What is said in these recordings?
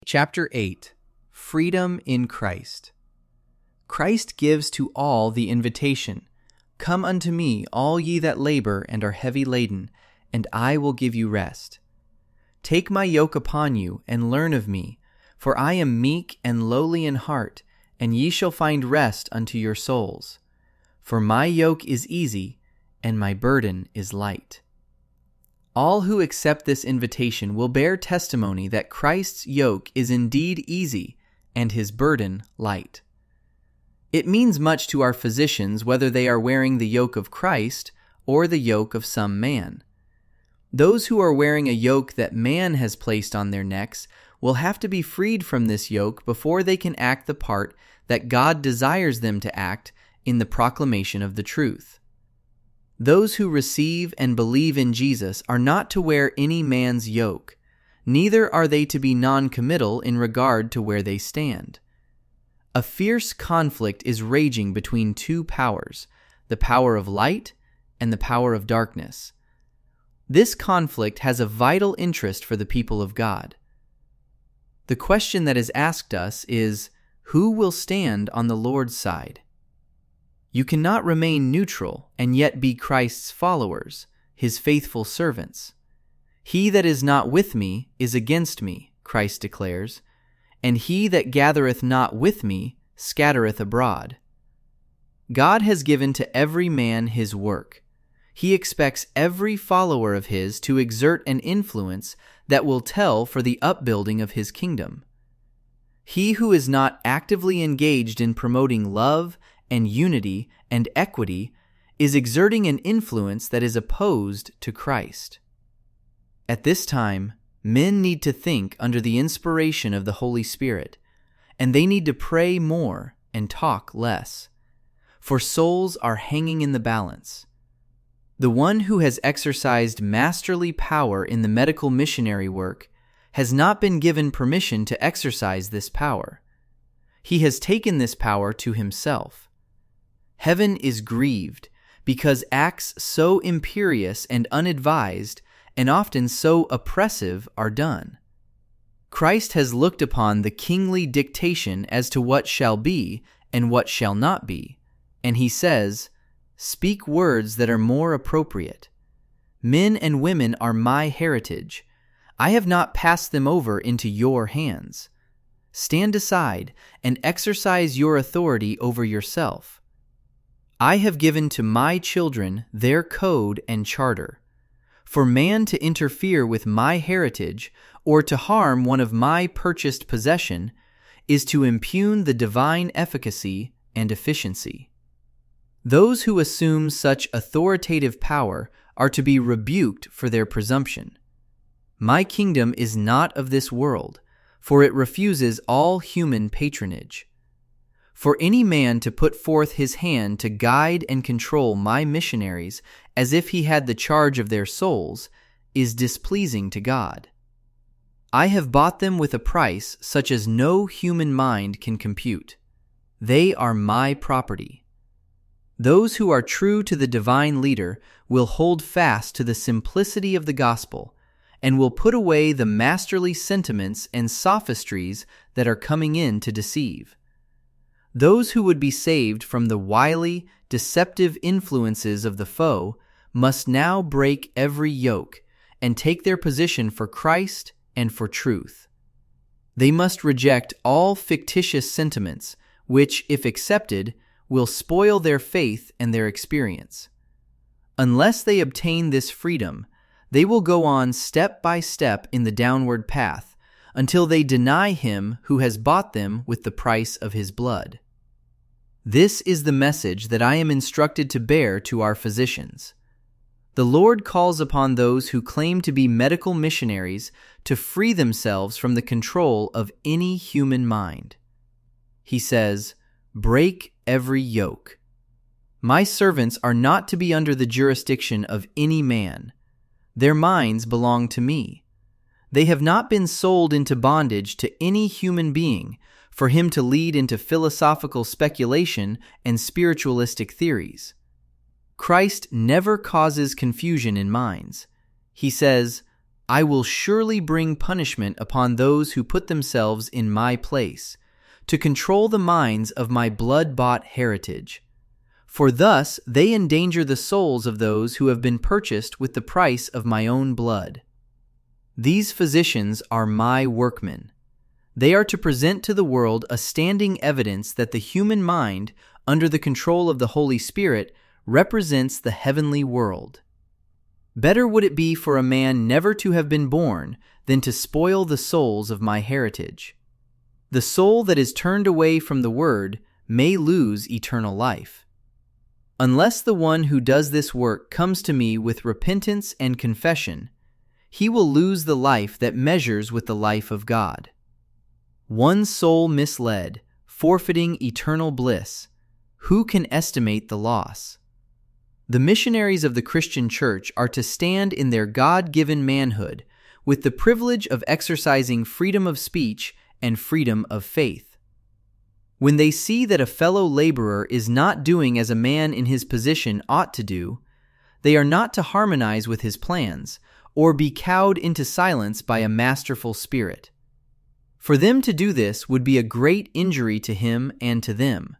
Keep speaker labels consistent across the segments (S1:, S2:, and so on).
S1: Chapter 8. Freedom in Christ. Christ gives to all the invitation, "Come unto me, all ye that labor and are heavy laden, and I will give you rest. Take my yoke upon you, and learn of me, for I am meek and lowly in heart, and ye shall find rest unto your souls. For my yoke is easy, and my burden is light." All who accept this invitation will bear testimony that Christ's yoke is indeed easy and his burden light. It means much to our physicians whether they are wearing the yoke of Christ or the yoke of some man. Those who are wearing a yoke that man has placed on their necks will have to be freed from this yoke before they can act the part that God desires them to act in the proclamation of the truth. Those who receive and believe in Jesus are not to wear any man's yoke, neither are they to be non-committal in regard to where they stand. A fierce conflict is raging between two powers, the power of light and the power of darkness. This conflict has a vital interest for the people of God. The question that is asked us is, who will stand on the Lord's side? You cannot remain neutral and yet be Christ's followers, his faithful servants. "He that is not with me is against me," Christ declares, "and he that gathereth not with me scattereth abroad." God has given to every man his work. He expects every follower of his to exert an influence that will tell for the upbuilding of his kingdom. He who is not actively engaged in promoting love and unity and equity is exerting an influence that is opposed to Christ. At this time, men need to think under the inspiration of the Holy Spirit, and they need to pray more and talk less, for souls are hanging in the balance. The one who has exercised masterly power in the medical missionary work has not been given permission to exercise this power. He has taken this power to himself. Heaven is grieved because acts so imperious and unadvised and often so oppressive are done. Christ has looked upon the kingly dictation as to what shall be and what shall not be, and he says, "Speak words that are more appropriate. Men and women are my heritage. I have not passed them over into your hands. Stand aside and exercise your authority over yourself. I have given to my children their code and charter. For man to interfere with my heritage or to harm one of my purchased possession is to impugn the divine efficacy and efficiency." Those who assume such authoritative power are to be rebuked for their presumption. My kingdom is not of this world, for it refuses all human patronage. For any man to put forth his hand to guide and control my missionaries as if he had the charge of their souls is displeasing to God. I have bought them with a price such as no human mind can compute. They are my property. Those who are true to the divine leader will hold fast to the simplicity of the gospel and will put away the masterly sentiments and sophistries that are coming in to deceive. Those who would be saved from the wily, deceptive influences of the foe must now break every yoke and take their position for Christ and for truth. They must reject all fictitious sentiments, which, if accepted, will spoil their faith and their experience. Unless they obtain this freedom, they will go on step by step in the downward path until they deny him who has bought them with the price of his blood. This is the message that I am instructed to bear to our physicians. The Lord calls upon those who claim to be medical missionaries to free themselves from the control of any human mind. He says, "Break every yoke." My servants are not to be under the jurisdiction of any man. Their minds belong to me. They have not been sold into bondage to any human being for him to lead into philosophical speculation and spiritualistic theories. Christ never causes confusion in minds. He says, I will surely bring punishment upon those who put themselves in my place, to control the minds of my blood-bought heritage. For thus they endanger the souls of those who have been purchased with the price of my own blood. These physicians are my workmen. They are to present to the world a standing evidence that the human mind, under the control of the Holy Spirit, represents the heavenly world. Better would it be for a man never to have been born than to spoil the souls of my heritage. The soul that is turned away from the word may lose eternal life. Unless the one who does this work comes to me with repentance and confession, he will lose the life that measures with the life of God. One soul misled, forfeiting eternal bliss, who can estimate the loss? The missionaries of the Christian Church are to stand in their God-given manhood with the privilege of exercising freedom of speech and freedom of faith. When they see that a fellow laborer is not doing as a man in his position ought to do, they are not to harmonize with his plans or be cowed into silence by a masterful spirit. For them to do this would be a great injury to him and to them.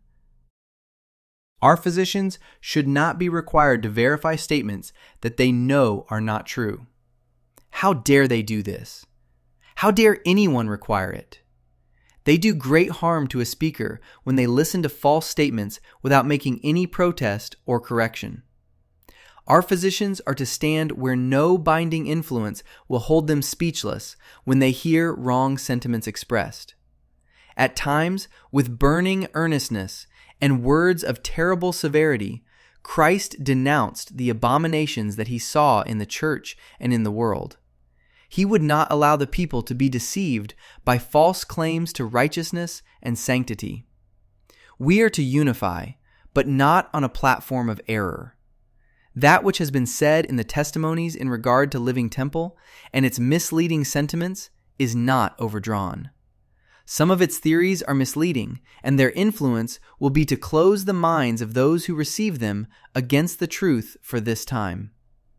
S1: Our physicians should not be required to verify statements that they know are not true. How dare they do this? How dare anyone require it? They do great harm to a speaker when they listen to false statements without making any protest or correction. Our physicians are to stand where no binding influence will hold them speechless when they hear wrong sentiments expressed. At times, with burning earnestness and words of terrible severity, Christ denounced the abominations that he saw in the church and in the world. He would not allow the people to be deceived by false claims to righteousness and sanctity. We are to unify, but not on a platform of error. That which has been said in the testimonies in regard to Living Temple and its misleading sentiments is not overdrawn. Some of its theories are misleading, and their influence will be to close the minds of those who receive them against the truth for this time.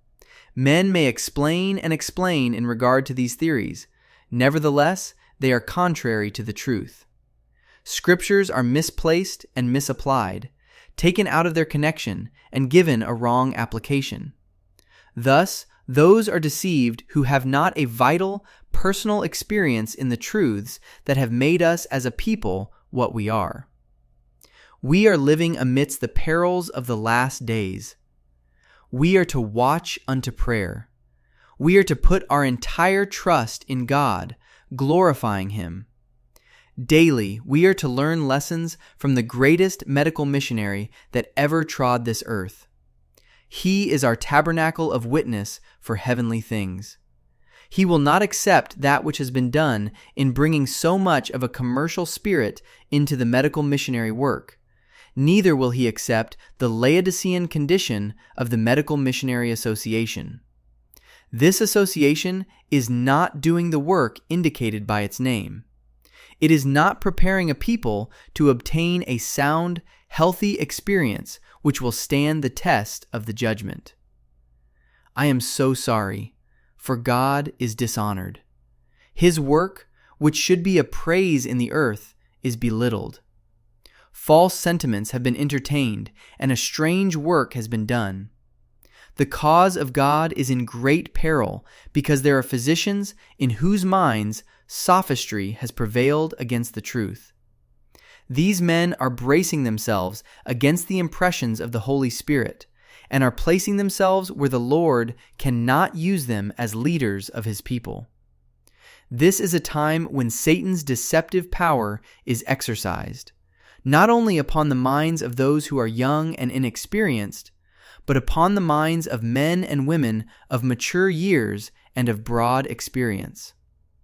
S1: Men may explain and explain in regard to these theories. Nevertheless, they are contrary to the truth. Scriptures are misplaced and misapplied, taken out of their connection, and given a wrong application. Thus, those are deceived who have not a vital, personal experience in the truths that have made us as a people what we are. We are living amidst the perils of the last days. We are to watch unto prayer. We are to put our entire trust in God, glorifying Him. Daily, we are to learn lessons from the greatest medical missionary that ever trod this earth. He is our tabernacle of witness for heavenly things. He will not accept that which has been done in bringing so much of a commercial spirit into the medical missionary work. Neither will he accept the Laodicean condition of the Medical Missionary Association. This association is not doing the work indicated by its name. It is not preparing a people to obtain a sound, healthy experience which will stand the test of the judgment. I am so sorry, for God is dishonored. His work, which should be a praise in the earth, is belittled. False sentiments have been entertained, and a strange work has been done. The cause of God is in great peril because there are physicians in whose minds sophistry has prevailed against the truth. These men are bracing themselves against the impressions of the Holy Spirit and are placing themselves where the Lord cannot use them as leaders of His people. This is a time when Satan's deceptive power is exercised, not only upon the minds of those who are young and inexperienced, but upon the minds of men and women of mature years and of broad experience.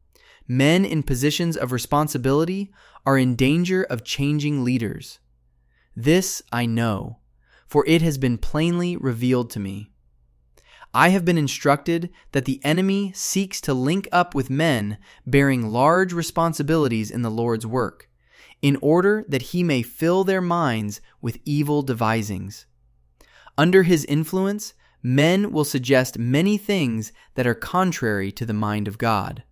S1: Men in positions of responsibility are in danger of changing leaders. This I know, for it has been plainly revealed to me. I have been instructed that the enemy seeks to link up with men bearing large responsibilities in the Lord's work, in order that he may fill their minds with evil devisings. Under his influence, Men will suggest many things that are contrary to the mind of God.